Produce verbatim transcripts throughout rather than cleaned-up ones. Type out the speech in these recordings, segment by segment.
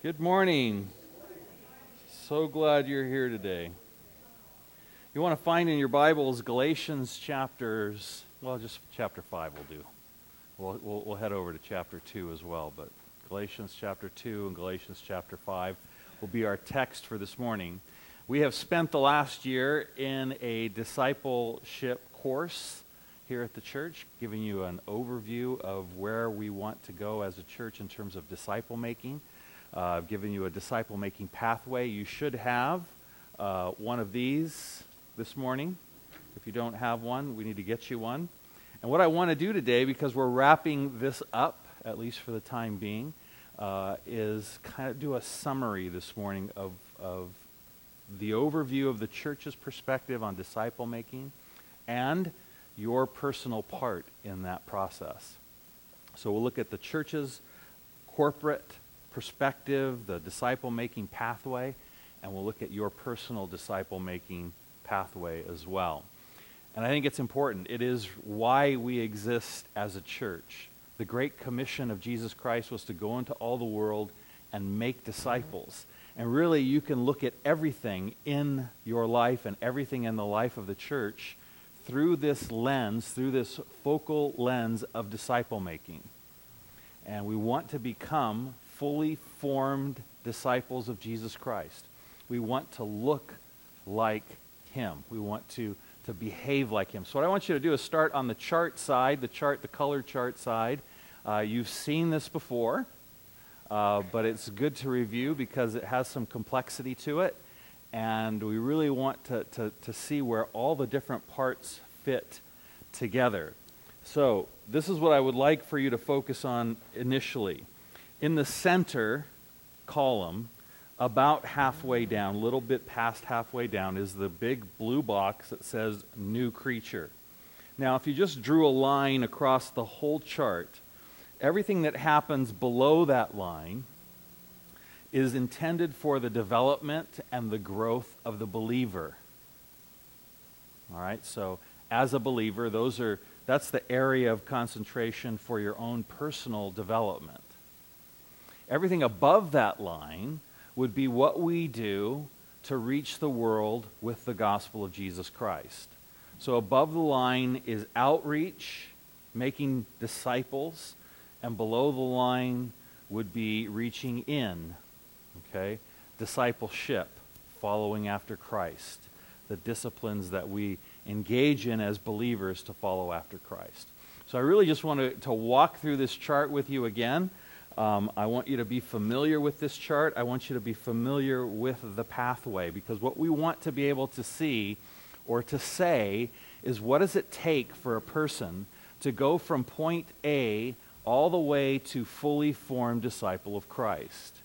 Good morning. So glad you're here today. You want to find in your Bibles Galatians chapters, well, just chapter five will do. We'll, we'll, we'll head over to chapter two as well, but Galatians chapter two and Galatians chapter five will be our text for this morning. We have spent the last year in a discipleship course here at the church, giving you an overview of where we want to go as a church in terms of disciple making. Uh, I've given you a disciple-making pathway. You should have uh, one of these this morning. If you don't have one, we need to get you one. And what I want to do today, because we're wrapping this up, at least for the time being, uh, is kind of do a summary this morning of, of the overview of the church's perspective on disciple-making and your personal part in that process. So we'll look at the church's corporate perspective, the disciple-making pathway, and we'll look at your personal disciple-making pathway as well. And I think it's important. It is why we exist as a church. The Great Commission of Jesus Christ was to go into all the world and make disciples. And really, you can look at everything in your life and everything in the life of the church through this lens, through this focal lens of disciple-making. And we want to become fully formed disciples of Jesus Christ. We want to look like Him. We want to, to behave like Him. So what I want you to do is start on the chart side, the chart, the color chart side. Uh, you've seen this before, uh, but it's good to review because it has some complexity to it. And we really want to, to, to see where all the different parts fit together. So this is what I would like for you to focus on initially. In the center column, about halfway down, a little bit past halfway down, is the big blue box that says New Creature. Now, if you just drew a line across the whole chart, everything that happens below that line is intended for the development and the growth of the believer. All right, so as a believer, those are that's the area of concentration for your own personal development. Everything above that line would be what we do to reach the world with the gospel of Jesus Christ. So above the line is outreach, making disciples, and below the line would be reaching in, okay? Discipleship, following after Christ, the disciplines that we engage in as believers to follow after Christ. So I really just want to, to walk through this chart with you again. Um, I want you to be familiar with this chart. I want you to be familiar with the pathway, because what we want to be able to see or to say is, what does it take for a person to go from point A all the way to fully formed disciple of Christ?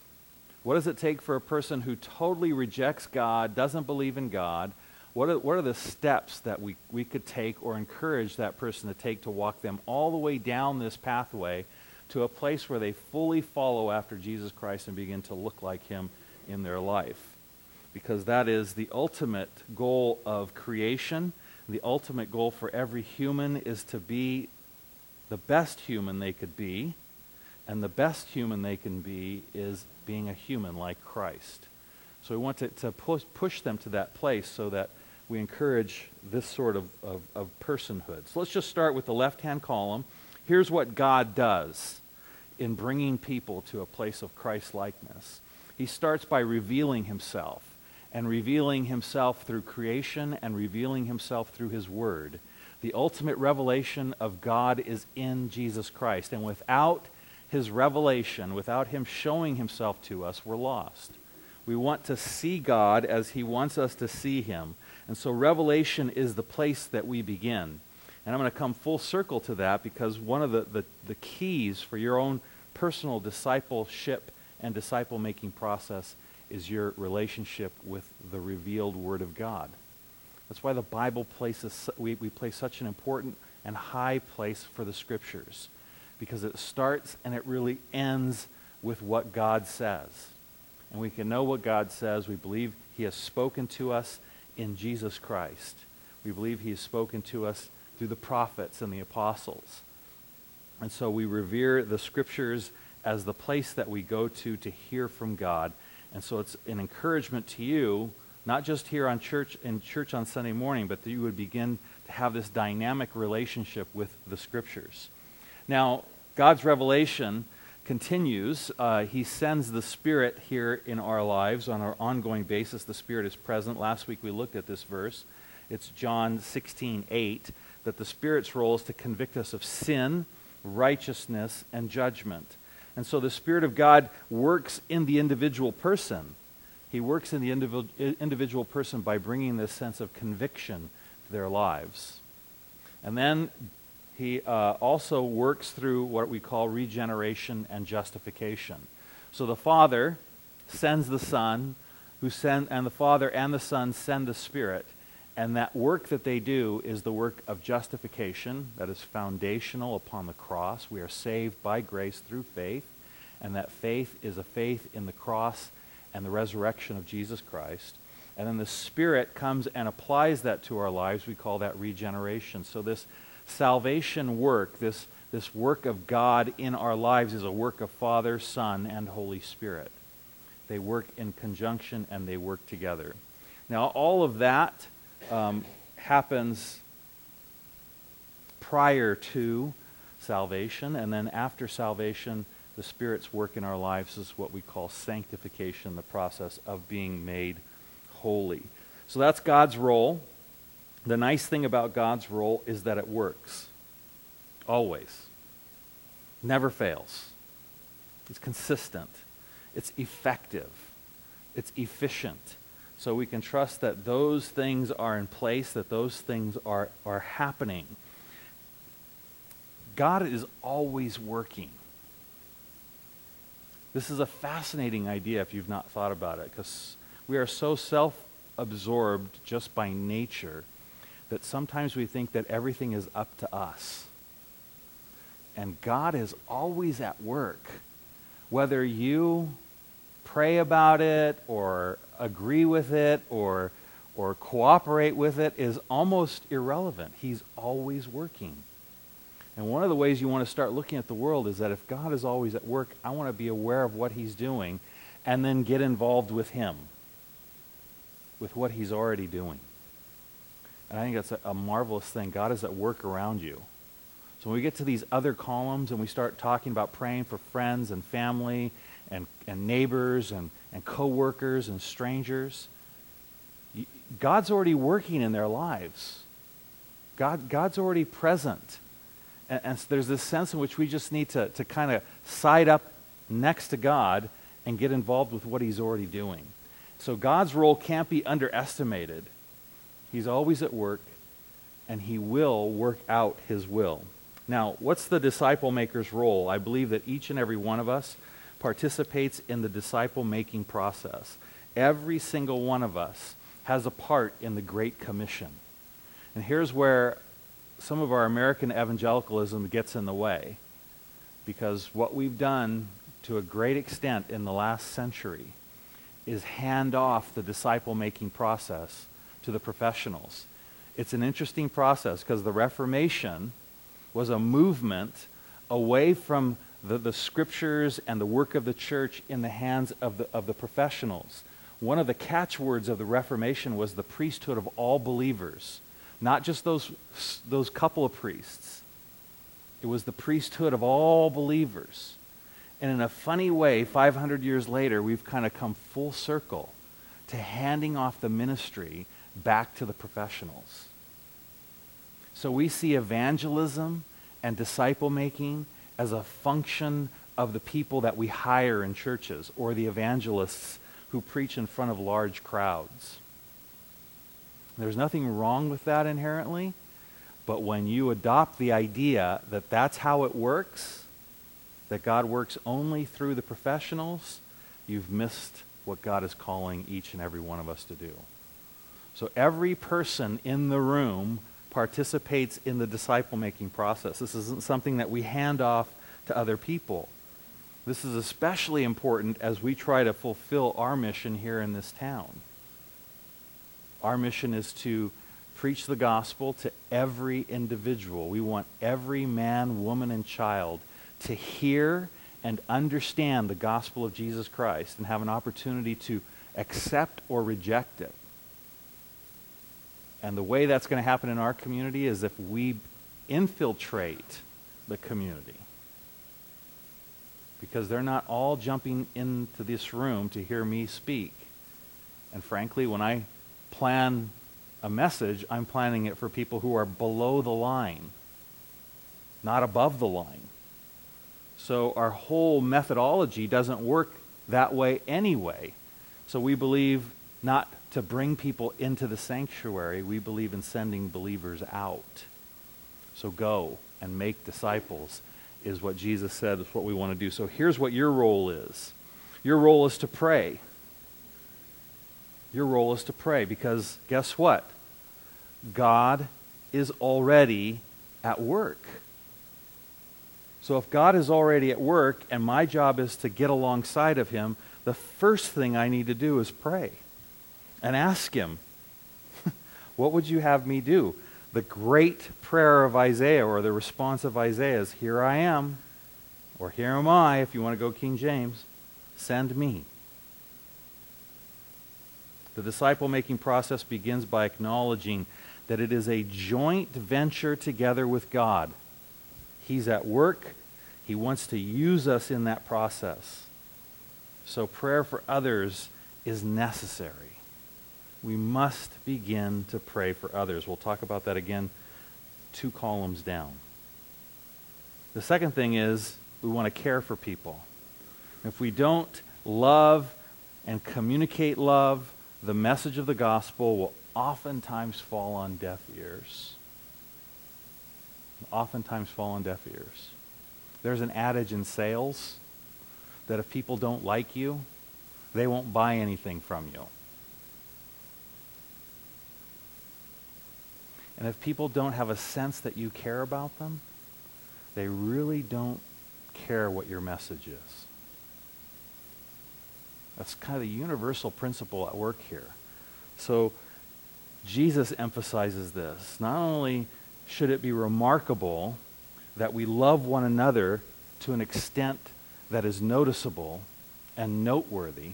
What does it take for a person who totally rejects God, doesn't believe in God? What are, what are the steps that we, we could take or encourage that person to take to walk them all the way down this pathway to a place where they fully follow after Jesus Christ and begin to look like Him in their life? Because that is the ultimate goal of creation. The ultimate goal for every human is to be the best human they could be, and the best human they can be is being a human like Christ. So we want to, to push, push them to that place so that we encourage this sort of, of, of personhood. So let's just start with the left-hand column. Here's what God does in bringing people to a place of Christ-likeness. He starts by revealing Himself, and revealing Himself through creation and revealing Himself through His Word. The ultimate revelation of God is in Jesus Christ, and without His revelation, without Him showing Himself to us, we're lost. We want to see God as He wants us to see Him, and so revelation is the place that we begin. And I'm going to come full circle to that, because one of the, the, the keys for your own personal discipleship and disciple-making process is your relationship with the revealed Word of God. That's why the Bible places, we, we place such an important and high place for the Scriptures, because it starts and it really ends with what God says. And we can know what God says. We believe He has spoken to us in Jesus Christ. We believe He has spoken to us through the prophets and the apostles. And so we revere the Scriptures as the place that we go to to hear from God. And so it's an encouragement to you, not just here on church in church on Sunday morning, but that you would begin to have this dynamic relationship with the Scriptures. Now, God's revelation continues. Uh, he sends the Spirit here in our lives on an ongoing basis. The Spirit is present. Last week we looked at this verse. It's John sixteen eight, that the Spirit's role is to convict us of sin, righteousness, and judgment. And so the Spirit of God works in the individual person. He works in the individual, individual person by bringing this sense of conviction to their lives. And then he uh, also works through what we call regeneration and justification. So the Father sends the Son, who send, and the Father and the Son send the Spirit. And that work that they do is the work of justification that is foundational upon the cross. We are saved by grace through faith, and that faith is a faith in the cross and the resurrection of Jesus Christ. And then the Spirit comes and applies that to our lives. We call that regeneration. So this salvation work, this, this work of God in our lives is a work of Father, Son, and Holy Spirit. They work in conjunction and they work together. Now, all of that Um, happens prior to salvation, and then after salvation, the Spirit's work in our lives is what we call sanctification, the process of being made holy. So that's God's role. The nice thing about God's role is that it works. Always. Never fails. It's consistent. It's effective. It's efficient. So we can trust that those things are in place, that those things are, are happening. God is always working. This is a fascinating idea if you've not thought about it, because we are so self-absorbed just by nature that sometimes we think that everything is up to us. And God is always at work. Whether you pray about it or agree with it or or cooperate with it is almost irrelevant. He's always working. And one of the ways you want to start looking at the world is that if God is always at work, I want to be aware of what he's doing and then get involved with him, with what he's already doing. And I think that's a, a marvelous thing. God is at work around you. So when we get to these other columns and we start talking about praying for friends and family and, and neighbors and, and co-workers and strangers, God's already working in their lives. God, God's already present. And, and so there's this sense in which we just need to, to kind of side up next to God and get involved with what he's already doing. So God's role can't be underestimated. He's always at work, and he will work out his will. Now, what's the disciple maker's role? I believe that each and every one of us participates in the disciple-making process. Every single one of us has a part in the Great Commission. And here's where some of our American evangelicalism gets in the way, because what we've done to a great extent in the last century is hand off the disciple-making process to the professionals. It's an interesting process because the Reformation was a movement away from the, the scriptures and the work of the church in the hands of the, of the professionals. One of the catchwords of the Reformation was the priesthood of all believers, not just those, those couple of priests. It was the priesthood of all believers. And in a funny way, five hundred years later, we've kind of come full circle to handing off the ministry back to the professionals. So we see evangelism and disciple-making as a function of the people that we hire in churches, or the evangelists who preach in front of large crowds. There's nothing wrong with that inherently, but when you adopt the idea that that's how it works, that God works only through the professionals, you've missed what God is calling each and every one of us to do. So every person in the room participates in the disciple-making process. This isn't something that we hand off to other people. This is especially important as we try to fulfill our mission here in this town. Our mission is to preach the gospel to every individual. We want every man, woman, and child to hear and understand the gospel of Jesus Christ and have an opportunity to accept or reject it. And the way that's going to happen in our community is if we infiltrate the community. Because they're not all jumping into this room to hear me speak. And frankly, when I plan a message, I'm planning it for people who are below the line, not above the line. So our whole methodology doesn't work that way anyway. So we believe not to bring people into the sanctuary, we believe in sending believers out. So go and make disciples is what Jesus said is what we want to do. So here's what your role is. Your role is to pray. Your role is to pray because guess what? God is already at work. So if God is already at work and my job is to get alongside of him, the first thing I need to do is pray and ask him, what would you have me do? The great prayer of Isaiah, or the response of Isaiah, is, here I am, or here am I, if you want to go King James, send me. The disciple-making process begins by acknowledging that it is a joint venture together with God. He's at work. He wants to use us in that process. So prayer for others is necessary. We must begin to pray for others. We'll talk about that again two columns down. The second thing is we want to care for people. If we don't love and communicate love, the message of the gospel will oftentimes fall on deaf ears. Oftentimes fall on deaf ears. There's an adage in sales that if people don't like you, they won't buy anything from you. And if people don't have a sense that you care about them, they really don't care what your message is. That's kind of the universal principle at work here. So Jesus emphasizes this. Not only should it be remarkable that we love one another to an extent that is noticeable and noteworthy,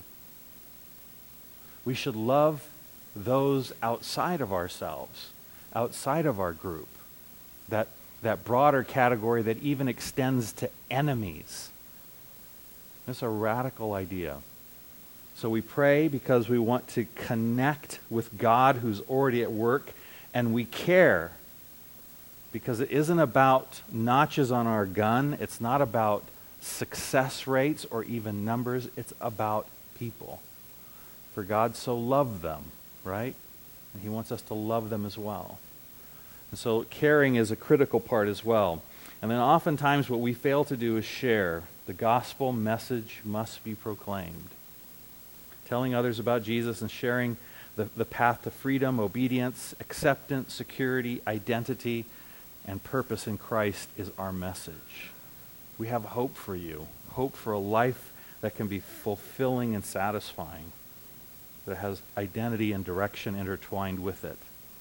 we should love those outside of ourselves, outside of our group, that, that broader category that even extends to enemies. It's a radical idea. So we pray because we want to connect with God who's already at work, and we care because it isn't about notches on our gun. It's not about success rates or even numbers. It's about people. For God so loved them, right? And he wants us to love them as well. And so caring is a critical part as well. And then oftentimes what we fail to do is share. The gospel message must be proclaimed. Telling others about Jesus and sharing the, the path to freedom, obedience, acceptance, security, identity, and purpose in Christ is our message. We have hope for you. Hope for a life that can be fulfilling and satisfying, that has identity and direction intertwined with it.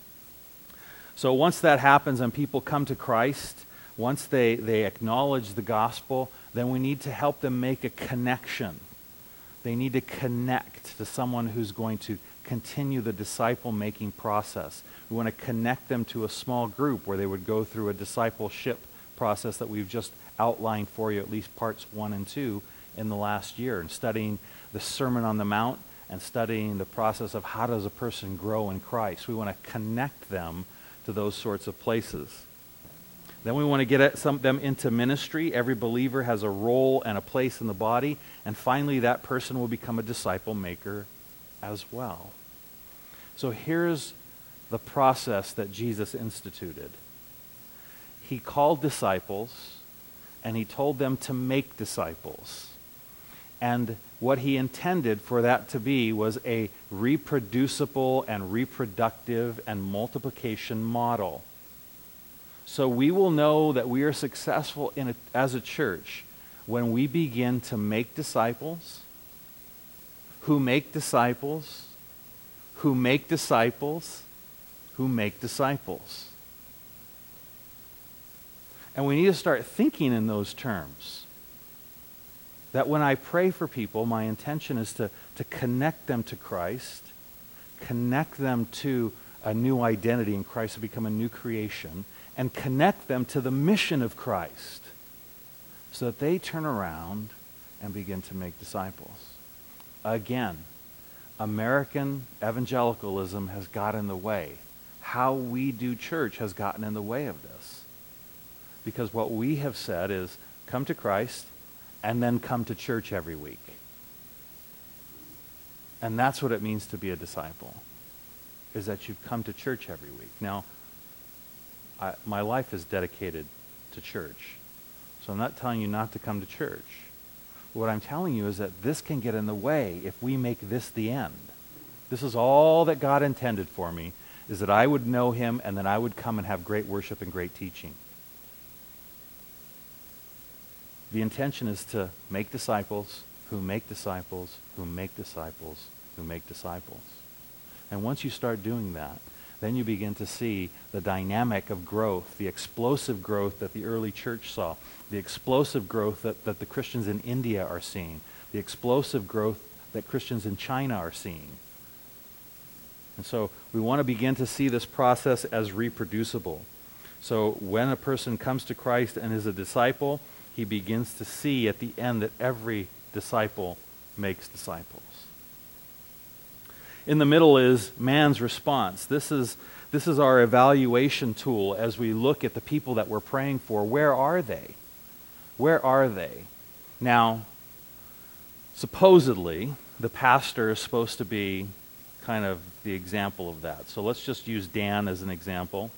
So once that happens and people come to Christ, once they, they acknowledge the gospel, then we need to help them make a connection. They need to connect to someone who's going to continue the disciple-making process. We want to connect them to a small group where they would go through a discipleship process that we've just outlined for you, at least parts one and two, in the last year, and studying the Sermon on the Mount and studying the process of how does a person grow in Christ. We want to connect them to those sorts of places. Then we want to get at some, them into ministry. Every believer has a role and a place in the body. And finally, that person will become a disciple maker as well. So here's the process that Jesus instituted. He called disciples, and he told them to make disciples. And what he intended for that to be was a reproducible and reproductive and multiplication model. So we will know that we are successful in a, as a church when we begin to make disciples, who make disciples, who make disciples, who make disciples. And we need to start thinking in those terms. That when I pray for people, my intention is to, to connect them to Christ, connect them to a new identity in Christ, to become a new creation, and connect them to the mission of Christ so that they turn around and begin to make disciples. Again, American evangelicalism has got in the way. How we do church has gotten in the way of this. Because what we have said is, come to Christ and then come to church every week. And that's what it means to be a disciple, is that you come to church every week. Now, I, my life is dedicated to church. So I'm not telling you not to come to church. What I'm telling you is that this can get in the way if we make this the end. This is all that God intended for me, is that I would know him and then I would come and have great worship and great teaching. The intention is to make disciples who make disciples who make disciples who make disciples. And once you start doing that, then you begin to see the dynamic of growth, the explosive growth that the early church saw, the explosive growth that, that the Christians in India are seeing, the explosive growth that Christians in China are seeing. And so we want to begin to see this process as reproducible. So when a person comes to Christ and is a disciple, he begins to see at the end that every disciple makes disciples. In the middle is man's response. This is, this is our evaluation tool as we look at the people that we're praying for. Where are they? Where are they? Now, supposedly, the pastor is supposed to be kind of the example of that. So let's just use Dan as an example.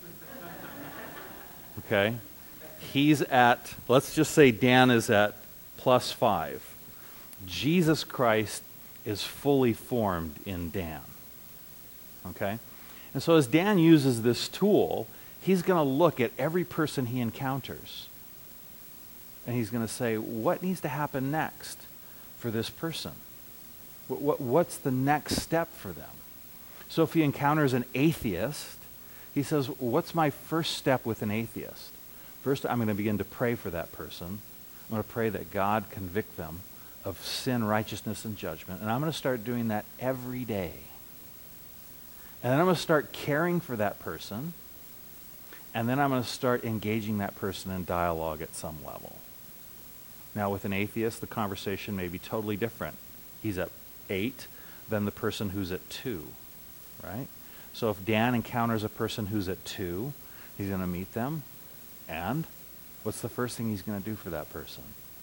Okay? He's at, let's just say Dan is at plus five. Jesus Christ is fully formed in Dan. Okay? And so as Dan uses this tool, he's going to look at every person he encounters. And he's going to say, what needs to happen next for this person? What, what, what's the next step for them? So if he encounters an atheist, he says, what's my first step with an atheist? First, I'm going to begin to pray for that person. I'm going to pray that God convict them of sin, righteousness, and judgment. And I'm going to start doing that every day. And then I'm going to start caring for that person. And then I'm going to start engaging that person in dialogue at some level. Now, with an atheist, the conversation may be totally different. He's at eight than the person who's at two, right? So if Dan encounters a person who's at two, he's going to meet them. And what's the first thing he's going to do for that person?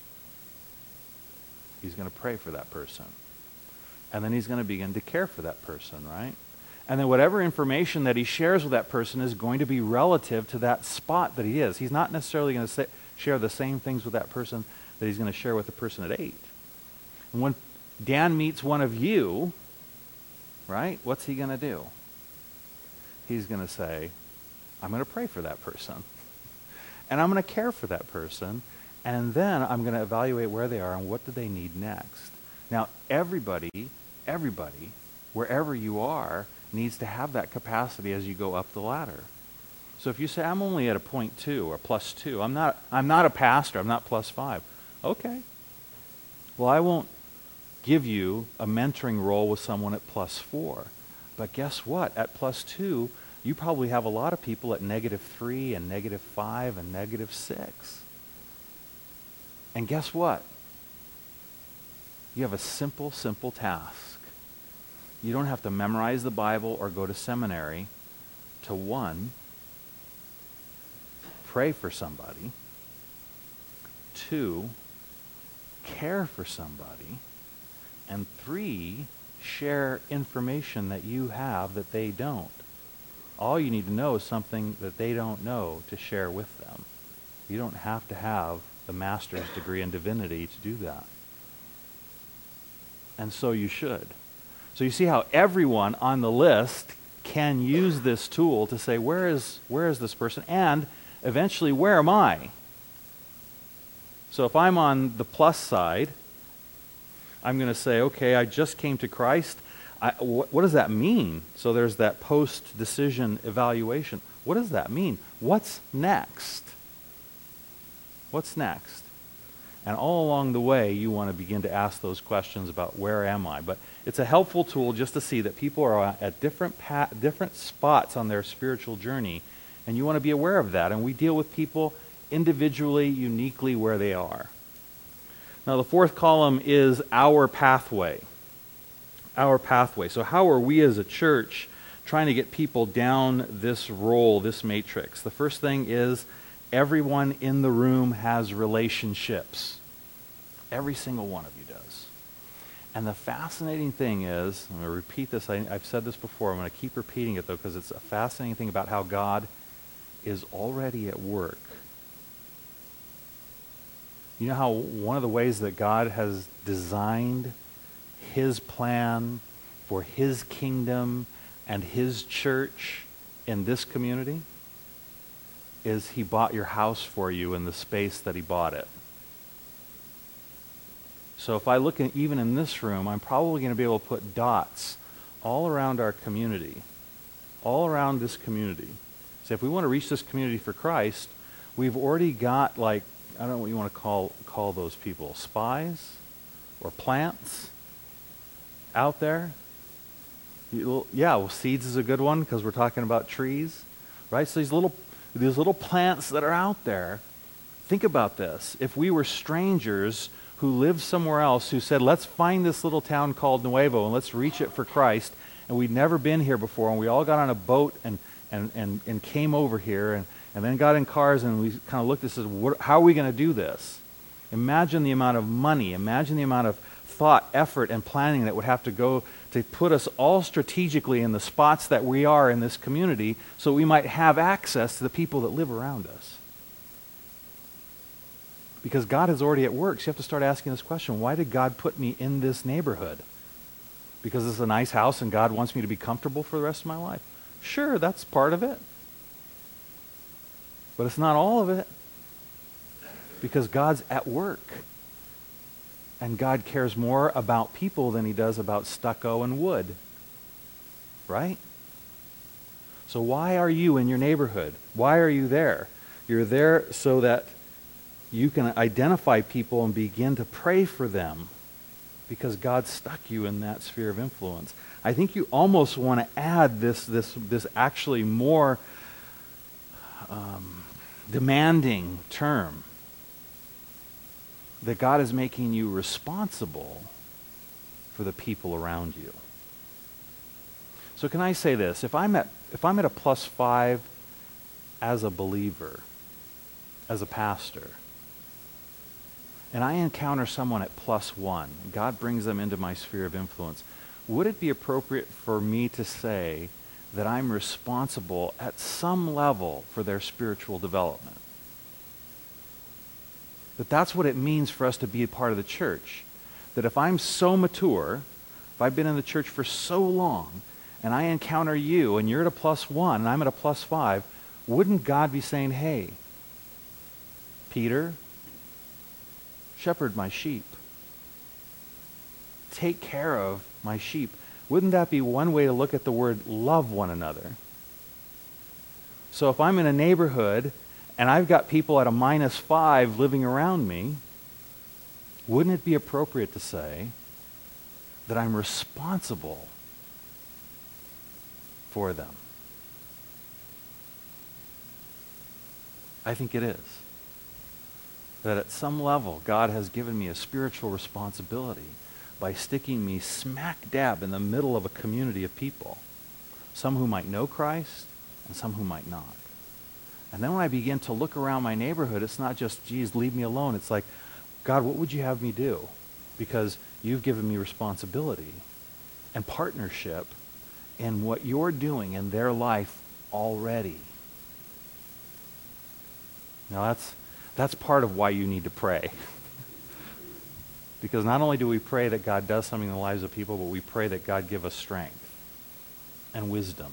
He's going to pray for that person. And then he's going to begin to care for that person, right? And then whatever information that he shares with that person is going to be relative to that spot that he is. He's not necessarily going to say, share the same things with that person that he's going to share with the person at eight. And when Dan meets one of you, right, what's he going to do? He's going to say, I'm going to pray for that person. And I'm going to care for that person. And then I'm going to evaluate where they are and what do they need next. Now, everybody, everybody, wherever you are, needs to have that capacity as you go up the ladder. So if you say, I'm only at a point two or plus two, I'm not, I'm not a pastor, I'm not plus five. Okay. Well, I won't give you a mentoring role with someone at plus four. But guess what? At plus two, you probably have a lot of people at negative three and negative five and negative six. And guess what? You have a simple, simple task. You don't have to memorize the Bible or go to seminary to, one, pray for somebody, two, care for somebody, and three, share information that you have that they don't. All you need to know is something that they don't know to share with them. You don't have to have the master's degree in divinity to do that. And so you should. So you see how everyone on the list can use this tool to say, where is, where is this person? And eventually, where am I? So if I'm on the plus side, I'm going to say, okay, I just came to Christ. I, wh- what does that mean? So there's that post-decision evaluation. What does that mean? What's next? What's next? And all along the way, you want to begin to ask those questions about where am I? But it's a helpful tool just to see that people are at different pa- different spots on their spiritual journey, and you want to be aware of that. And we deal with people individually, uniquely where they are. Now, the fourth column is our pathway. Our pathway. So how are we as a church trying to get people down this role, this matrix? The first thing is everyone in the room has relationships. Every single one of you does. And the fascinating thing is, I'm going to repeat this, I, I've said this before, I'm going to keep repeating it though, because it's a fascinating thing about how God is already at work. You know how one of the ways that God has designed his plan for his kingdom and his church in this community is he bought your house for you in the space that he bought it. So if I look at, even in this room, I'm probably going to be able to put dots all around our community, all around this community. So if we want to reach this community for Christ, we've already got, like, I don't know what you want to call call those people, spies or plants out there. You, yeah, well, seeds is a good one because we're talking about trees, right? So these little these little plants that are out there, think about this. If we were strangers who lived somewhere else who said, let's find this little town called Nuevo and let's reach it for Christ, and we'd never been here before, and we all got on a boat and and, and, and came over here, and, and then got in cars, and we kind of looked and said, what, how are we going to do this? Imagine the amount of money, imagine the amount of thought, effort, and planning that would have to go to put us all strategically in the spots that we are in this community so we might have access to the people that live around us. Because God is already at work, so you have to start asking this question, why did God put me in this neighborhood? Because it's a nice house and God wants me to be comfortable for the rest of my life? Sure, that's part of it. But it's not all of it. Because God's at work. And God cares more about people than he does about stucco and wood. Right? So why are you in your neighborhood? Why are you there? You're there so that you can identify people and begin to pray for them. Because God stuck you in that sphere of influence. I think you almost want to add this, this, this actually more um, demanding term. That God is making you responsible for the people around you. So can I say this? If I'm at, if I'm at a plus five as a believer, as a pastor, and I encounter someone at plus one, God brings them into my sphere of influence, would it be appropriate for me to say that I'm responsible at some level for their spiritual development? That that's what it means for us to be a part of the church. That if I'm so mature, if I've been in the church for so long, and I encounter you, and you're at a plus one, and I'm at a plus five, wouldn't God be saying, hey, Peter, shepherd my sheep. Take care of my sheep. Wouldn't that be one way to look at the word love one another? So if I'm in a neighborhood and I've got people at a minus five living around me, wouldn't it be appropriate to say that I'm responsible for them? I think it is. That at some level, God has given me a spiritual responsibility by sticking me smack dab in the middle of a community of people. Some who might know Christ and some who might not. And then when I begin to look around my neighborhood, it's not just, geez, leave me alone. It's like, God, what would you have me do? Because you've given me responsibility and partnership in what you're doing in their life already. Now that's, that's part of why you need to pray. Because not only do we pray that God does something in the lives of people, but we pray that God give us strength and wisdom.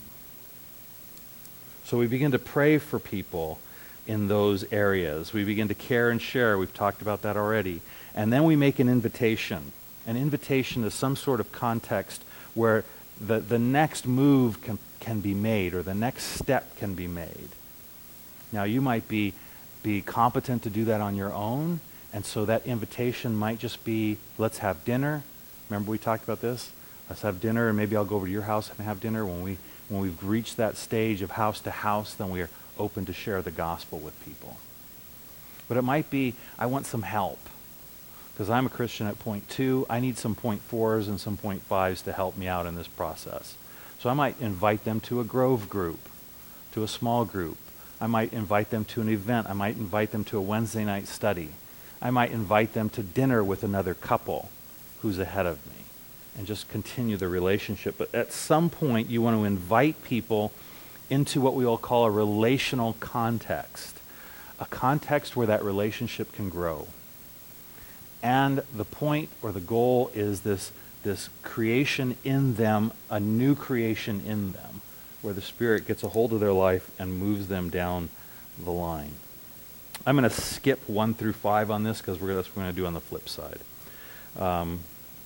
So we begin to pray for people in those areas. We begin to care and share. We've talked about that already. And then we make an invitation. An invitation to some sort of context where the, the next move can, can be made, or the next step can be made. Now you might be, be competent to do that on your own, And so that invitation might just be, let's have dinner. Remember we talked about this? Let's have dinner, and maybe I'll go over to your house and have dinner. When, we, when we've reached that stage of house to house, then we are open to share the gospel with people. But it might be, I want some help. Because I'm a Christian at point two, I need some point fours and some point fives to help me out in this process. So I might invite them to a Grove group, to a small group. I might invite them to an event. I might invite them to a Wednesday night study. I might invite them to dinner with another couple who's ahead of me and just continue the relationship. But at some point, you want to invite people into what we all call a relational context, a context where that relationship can grow. And the point or the goal is this, this creation in them, a new creation in them, where the Spirit gets a hold of their life and moves them down the line. I'm going to skip one through five on this because we're, that's what we're going to do on the flip side. Um,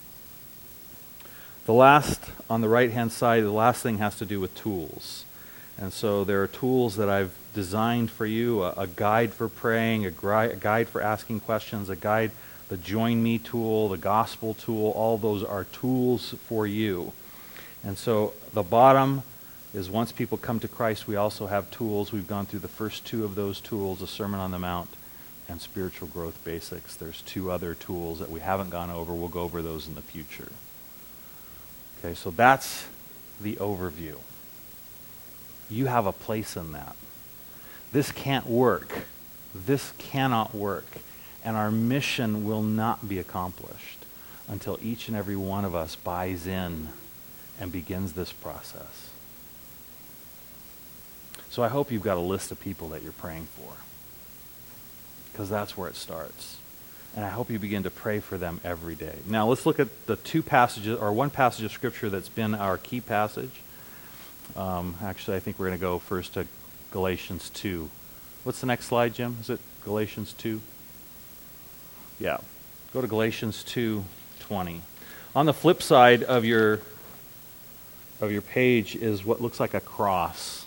the last, on the right-hand side, the last thing has to do with tools. And so there are tools that I've designed for you, a, a guide for praying, a, gri- a guide for asking questions, a guide, the Join Me tool, the Gospel tool, all those are tools for you. And so the bottom is once people come to Christ, we also have tools. We've gone through the first two of those tools, the Sermon on the Mount and Spiritual Growth Basics. There's two other tools that we haven't gone over. We'll go over those in the future. Okay, so that's the overview. You have a place in that. This can't work. This cannot work. And our mission will not be accomplished until each and every one of us buys in and begins this process. So I hope you've got a list of people that you're praying for, because that's where it starts. And I hope you begin to pray for them every day. Now let's look at the two passages, or one passage of Scripture that's been our key passage. Um, actually, I think we're going to go first to Galatians two. What's the next slide, Jim? Is it Galatians two? Yeah. Go to Galatians two twenty. On the flip side of your of your page is what looks like a cross.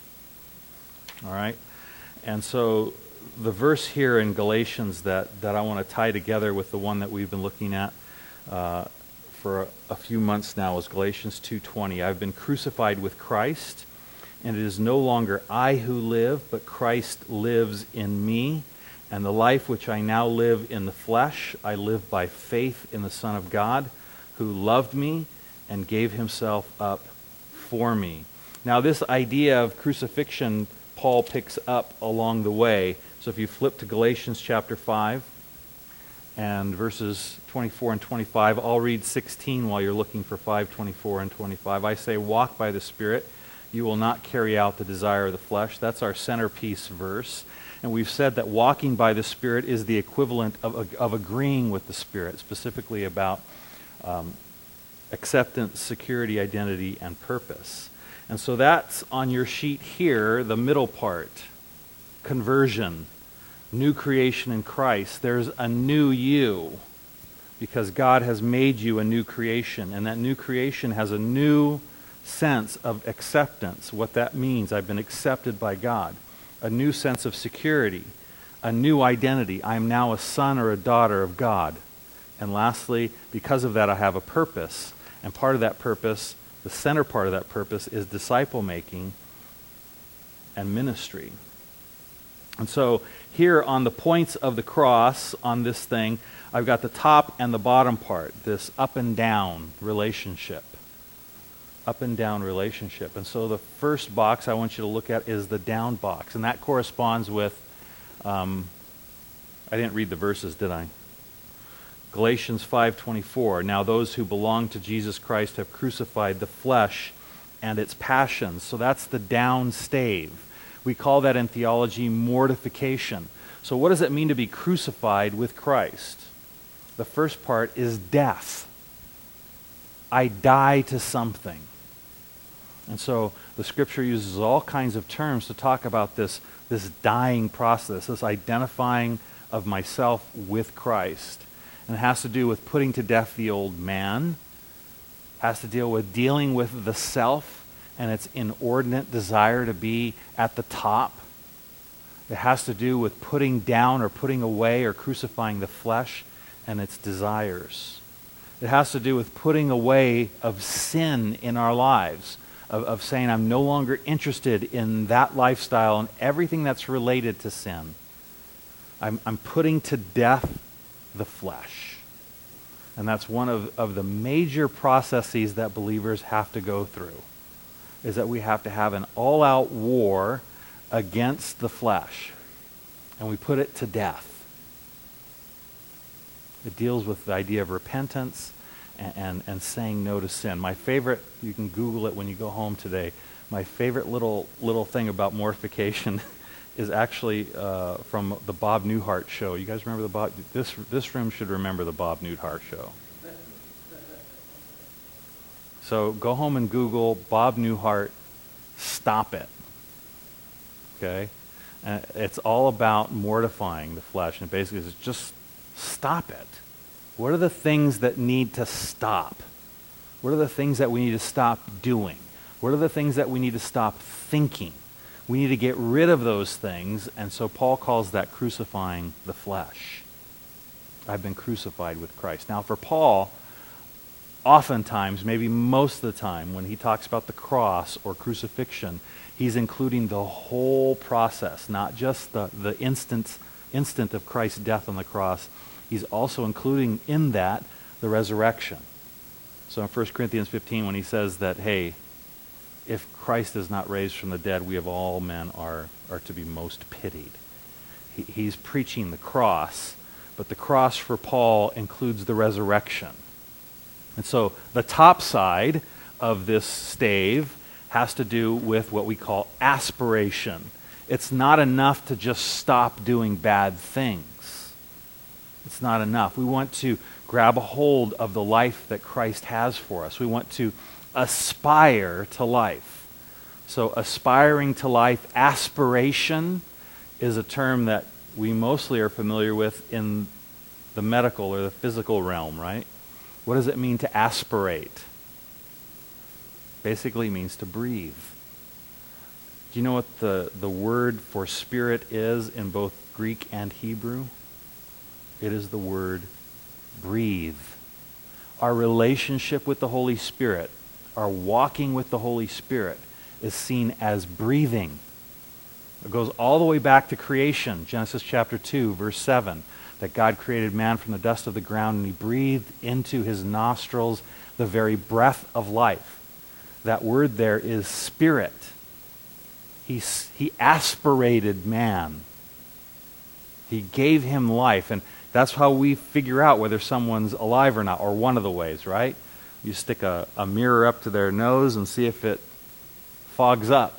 All right? And so the verse here in Galatians that, that I want to tie together with the one that we've been looking at uh, for a, a few months now is Galatians two twenty. I've been crucified with Christ, and it is no longer I who live, but Christ lives in me. And the life which I now live in the flesh, I live by faith in the Son of God, who loved me and gave himself up for me. Now this idea of crucifixion, Paul picks up along the way. So if you flip to Galatians chapter five and verses twenty-four and twenty-five, I'll read sixteen while you're looking for five, twenty-four and twenty-five. I say, walk by the Spirit, you will not carry out the desire of the flesh. That's our centerpiece verse. And we've said that walking by the Spirit is the equivalent of, of agreeing with the Spirit, specifically about um, acceptance, security, identity, and purpose. And so that's on your sheet here, the middle part. Conversion, new creation in Christ. There's a new you because God has made you a new creation. And that new creation has a new sense of acceptance, what that means. I've been accepted by God. A new sense of security, a new identity. I am now a son or a daughter of God. And lastly, because of that, I have a purpose. And part of that purpose, the center part of that purpose, is disciple making and ministry. And so here on the points of the cross on this thing, I've got the top and the bottom part, this up and down relationship. Up and down relationship. And so the first box I want you to look at is the down box. And that corresponds with, um, I didn't read the verses, did I? Galatians five twenty-four. Now those who belong to Jesus Christ have crucified the flesh and its passions. So that's the down stave. We call that in theology mortification. So what does it mean to be crucified with Christ? The first part is death. I die to something. And so the Scripture uses all kinds of terms to talk about this, this dying process, this identifying of myself with Christ. And it has to do with putting to death the old man, has to deal with dealing with the self and its inordinate desire to be at the top, It has to do with putting down or putting away or crucifying the flesh and its desires. It has to do with putting away of sin in our lives, of, of saying I'm no longer interested in that lifestyle and everything that's related to sin. I'm, I'm putting to death the flesh. And that's one of, of the major processes that believers have to go through, is that we have to have an all-out war against the flesh, and we put it to death. It deals with the idea of repentance and, and, and saying no to sin. My favorite, you can Google it when you go home today, my favorite little little thing about mortification is actually uh, from the Bob Newhart show. You guys remember the Bob? This, this room should remember the Bob Newhart show. So go home and Google Bob Newhart, Stop It. Okay? Uh, it's all about mortifying the flesh. And basically it's just stop it. What are the things that need to stop? What are the things that we need to stop doing? What are the things that we need to stop thinking? We need to get rid of those things. And so Paul calls that crucifying the flesh. I've been crucified with Christ. Now for Paul, oftentimes, maybe most of the time, when he talks about the cross or crucifixion, he's including the whole process, not just the, the instant, instant of Christ's death on the cross. He's also including in that the resurrection. So in First Corinthians fifteen, when he says that, hey, if Christ is not raised from the dead, we of all men are, are to be most pitied. He, he's preaching the cross, but the cross for Paul includes the resurrection. And so the top side of this stave has to do with what we call aspiration. It's not enough to just stop doing bad things. It's not enough. We want to grab a hold of the life that Christ has for us. We want to aspire to life. So aspiring to life, aspiration is a term that we mostly are familiar with in the medical or the physical realm, right? What does it mean to aspirate? Basically means to breathe. Do you know what the, the word for spirit is in both Greek and Hebrew? It is the word breathe. Our relationship with the Holy Spirit, our walking with the Holy Spirit, is seen as breathing. It goes all the way back to creation, Genesis chapter two, verse seven, that God created man from the dust of the ground and he breathed into his nostrils the very breath of life. That word there is spirit. He, he aspirated man. He gave him life. And that's how we figure out whether someone's alive or not, or one of the ways, right? You stick a, a mirror up to their nose and see if it fogs up.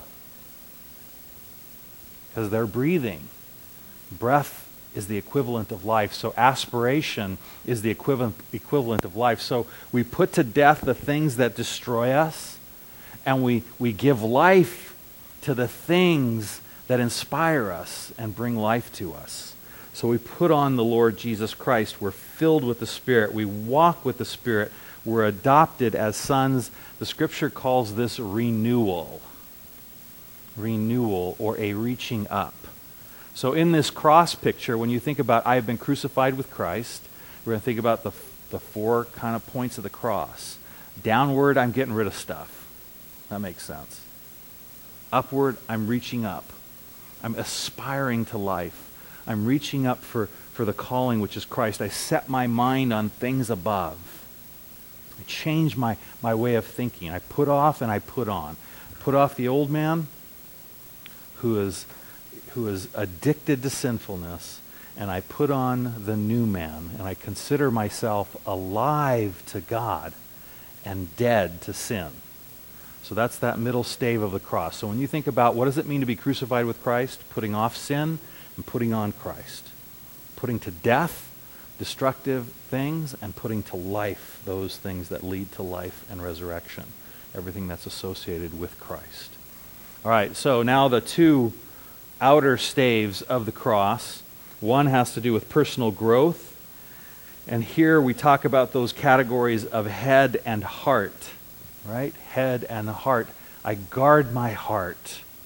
Because they're breathing. Breath is the equivalent of life. So aspiration is the equivalent, equivalent of life. So we put to death the things that destroy us, and we, we give life to the things that inspire us and bring life to us. So we put on the Lord Jesus Christ. We're filled with the Spirit. We walk with the Spirit. We're adopted as sons. The Scripture calls this renewal. Renewal, or a reaching up. So in this cross picture, when you think about I have been crucified with Christ, we're going to think about the, the four kind of points of the cross. Downward, I'm getting rid of stuff. That makes sense. Upward, I'm reaching up. I'm aspiring to life. I'm reaching up for, for the calling, which is Christ. I set my mind on things above. I change my, my way of thinking. I put off and I put on. I put off the old man who is, who is addicted to sinfulness, and I put on the new man, and I consider myself alive to God and dead to sin. So that's that middle stave of the cross. So when you think about what does it mean to be crucified with Christ, putting off sin and putting on Christ. Putting to death destructive things and putting to life those things that lead to life and resurrection. Everything that's associated with Christ. All right, so now the two outer staves of the cross. One has to do with personal growth. And here we talk about those categories of head and heart. Right? Head and heart. I guard my heart.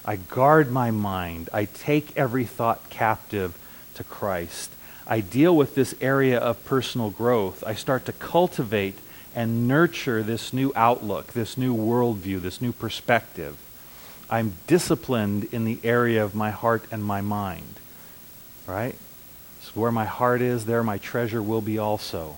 I guard my mind. I take every thought captive to Christ. I deal with this area of personal growth. I start to cultivate and nurture this new outlook, this new worldview, this new perspective. I'm disciplined in the area of my heart and my mind, right? So where my heart is, there my treasure will be also.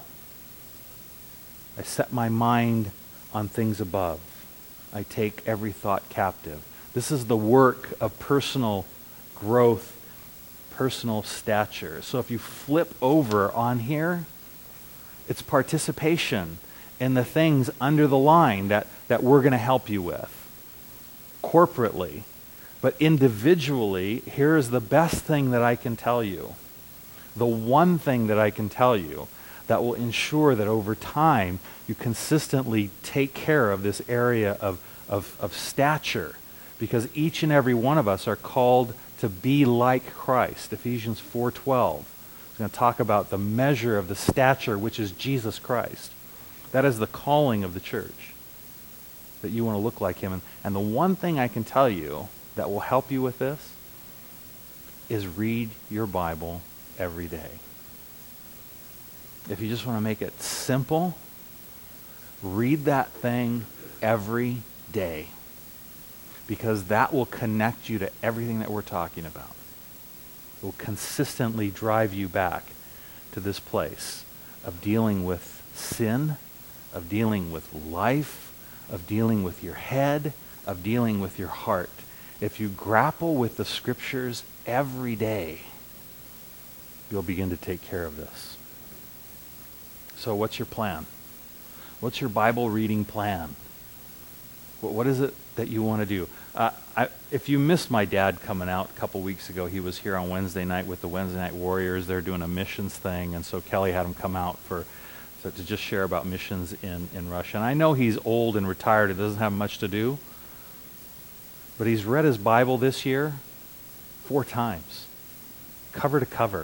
I set my mind on things above. I take every thought captive. This is the work of personal growth, personal stature. So if you flip over on here, it's participation in the things under the line that, that we're going to help you with corporately. But individually, here is the best thing that I can tell you. The one thing that I can tell you that will ensure that over time you consistently take care of this area of, of, of stature, because each and every one of us are called to be like Christ. Ephesians four twelve is going to talk about the measure of the stature, which is Jesus Christ. That is the calling of the church, that you want to look like him. And, and the one thing I can tell you that will help you with this is read your Bible every day. If you just want to make it simple, read that thing every day, because that will connect you to everything that we're talking about. It will consistently drive you back to this place of dealing with sin, of dealing with life, of dealing with your head, of dealing with your heart. If you grapple with the scriptures every day, you'll begin to take care of this. So what's your plan? What's your Bible reading plan? What, what is it that you want to do? Uh, I, if you missed my dad coming out a couple weeks ago, he was here on Wednesday night with the Wednesday Night Warriors. They're doing a missions thing, and so Kelly had him come out for so to just share about missions in, in Russia. And I know he's old and retired and doesn't have much to do, but he's read his Bible this year four times, cover to cover.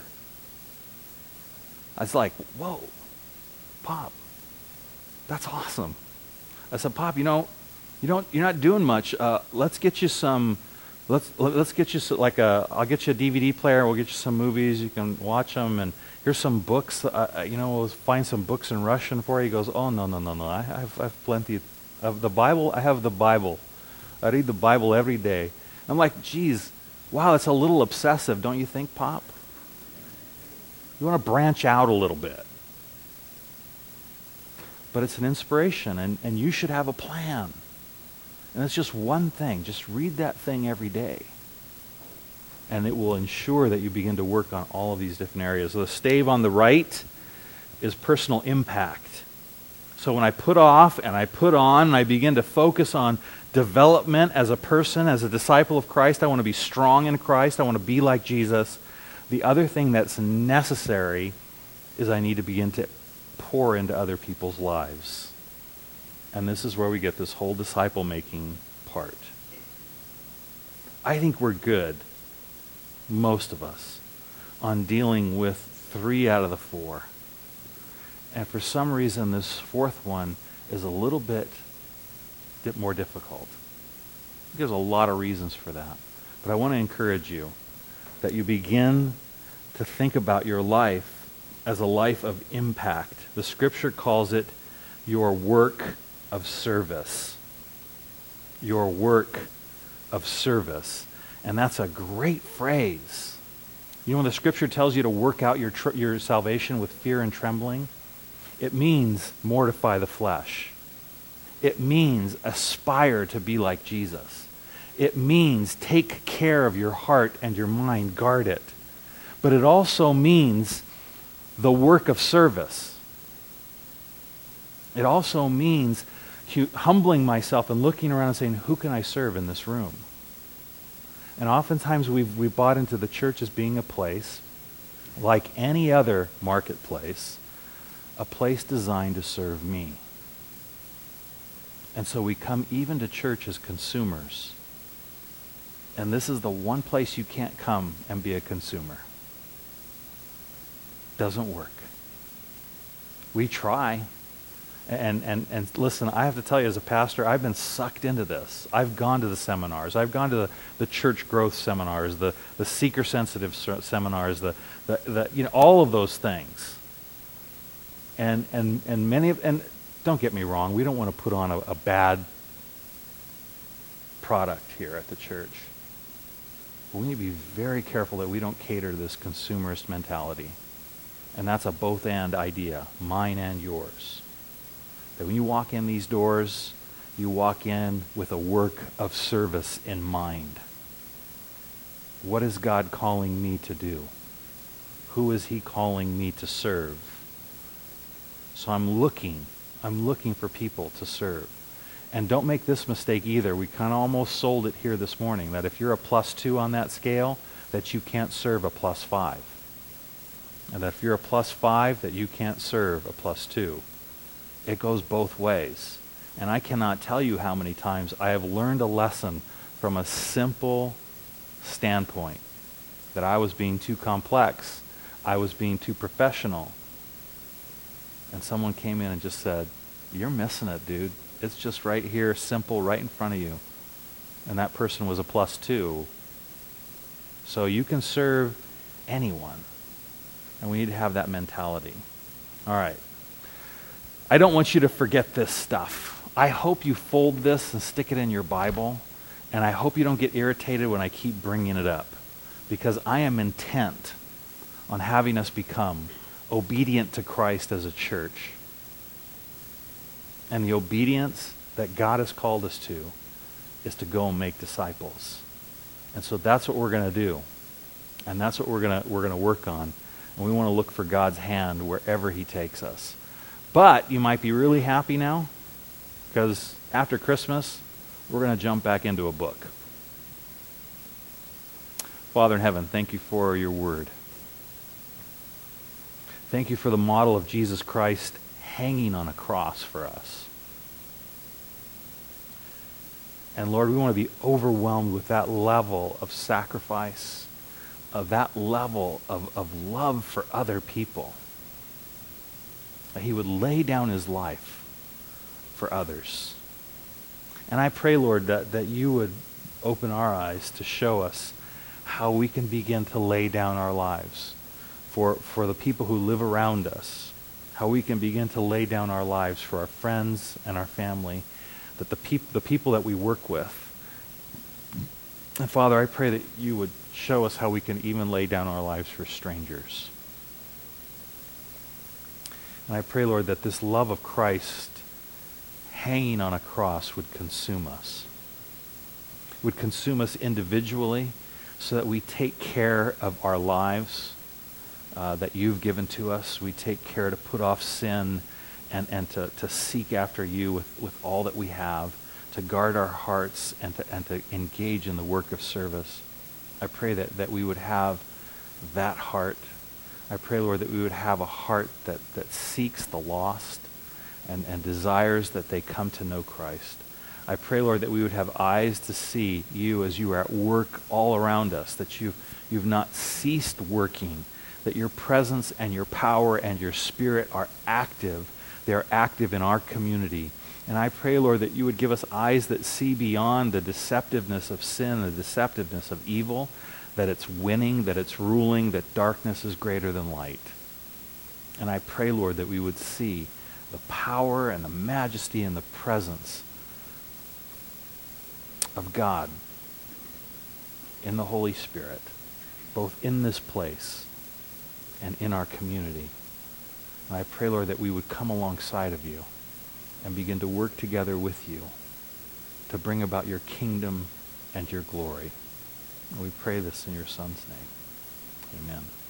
I was like, whoa, Pop, that's awesome. I said, Pop, you know, you don't, you're not doing much. Uh, let's get you some, let's let's get you some, like a, I'll get you a D V D player. We'll get you some movies. You can watch them, and here's some books. Uh, you know, we'll find some books in Russian for you. He goes, oh no no no no, I have I have plenty of the Bible. I have the Bible. I read the Bible every day. I'm like, geez, wow, it's a little obsessive, don't you think, Pop? You want to branch out a little bit. But it's an inspiration, and, and you should have a plan. And it's just one thing. Just read that thing every day. And it will ensure that you begin to work on all of these different areas. So the stave on the right is personal impact. So when I put off and I put on, and I begin to focus on development as a person, as a disciple of Christ, I want to be strong in Christ. I want to be like Jesus. The other thing that's necessary is I need to begin to pour into other people's lives. And this is where we get this whole disciple-making part. I think we're good, most of us, on dealing with three out of the four. And for some reason, this fourth one is a little bit more difficult. There's a lot of reasons for that. But I want to encourage you that you begin to think about your life as a life of impact. The scripture calls it your work of service. Your work of service. And that's a great phrase. You know when the scripture tells you to work out your, tr- your salvation with fear and trembling? It means mortify the flesh. It means aspire to be like Jesus. It means take care of your heart and your mind, guard it. But it also means the work of service. It also means hu- humbling myself and looking around and saying, who can I serve in this room? And oftentimes we've, we've bought into the church as being a place, like any other marketplace, a place designed to serve me. And so we come even to church as consumers. And this is the one place you can't come and be a consumer. Doesn't work. We try. And, and, and listen, I have to tell you, as a pastor, I've been sucked into this. I've gone to the seminars. I've gone to the, the church growth seminars, the, the seeker-sensitive seminars, the, the, the, you know, all of those things. And, and, and many of, and don't get me wrong, we don't want to put on a, a bad product here at the church. But we need to be very careful that we don't cater to this consumerist mentality. And that's a both-and idea, mine and yours. That when you walk in these doors, you walk in with a work of service in mind. What is God calling me to do? Who is he calling me to serve? So I'm looking, I'm looking for people to serve. And don't make this mistake either. We kind of almost sold it here this morning, that if you're a plus two on that scale, that you can't serve a plus five. And that if you're a plus five, that you can't serve a plus two. It goes both ways. And I cannot tell you how many times I have learned a lesson from a simple standpoint. That I was being too complex. I was being too professional. And someone came in and just said, "You're missing it, dude. It's just right here, simple, right in front of you." And that person was a plus two. So you can serve anyone. And we need to have that mentality. All right. I don't want you to forget this stuff. I hope you fold this and stick it in your Bible, and I hope you don't get irritated when I keep bringing it up, because I am intent on having us become obedient to Christ as a church. And the obedience that God has called us to is to go and make disciples. And so that's what we're going to do. And that's what we're going to we're going to work on. And we want to look for God's hand wherever he takes us. But you might be really happy now, because after Christmas, we're going to jump back into a book. Father in heaven, thank you for your word. Thank you for the model of Jesus Christ hanging on a cross for us. And Lord, we want to be overwhelmed with that level of sacrifice, of that level of, of love for other people. That he would lay down his life for others. And I pray, Lord, that, that you would open our eyes to show us how we can begin to lay down our lives for, for the people who live around us, how we can begin to lay down our lives for our friends and our family, that the, peop- the people that we work with. And Father, I pray that you would show us how we can even lay down our lives for strangers. And I pray, Lord, that this love of Christ hanging on a cross would consume us. Would consume us individually so that we take care of our lives uh, that you've given to us. We take care to put off sin and, and to, to seek after you with, with all that we have, to guard our hearts and to, and to engage in the work of service. I pray that, that we would have that heart. I pray, Lord, that we would have a heart that, that seeks the lost and, and desires that they come to know Christ. I pray, Lord, that we would have eyes to see you as you are at work all around us, that you've, you've not ceased working, that your presence and your power and your spirit are active. They are active in our community. And I pray, Lord, that you would give us eyes that see beyond the deceptiveness of sin, the deceptiveness of evil, that it's winning, that it's ruling, that darkness is greater than light. And I pray, Lord, that we would see the power and the majesty and the presence of God in the Holy Spirit, both in this place and in our community. And I pray, Lord, that we would come alongside of you and begin to work together with you to bring about your kingdom and your glory. And we pray this in your Son's name. Amen.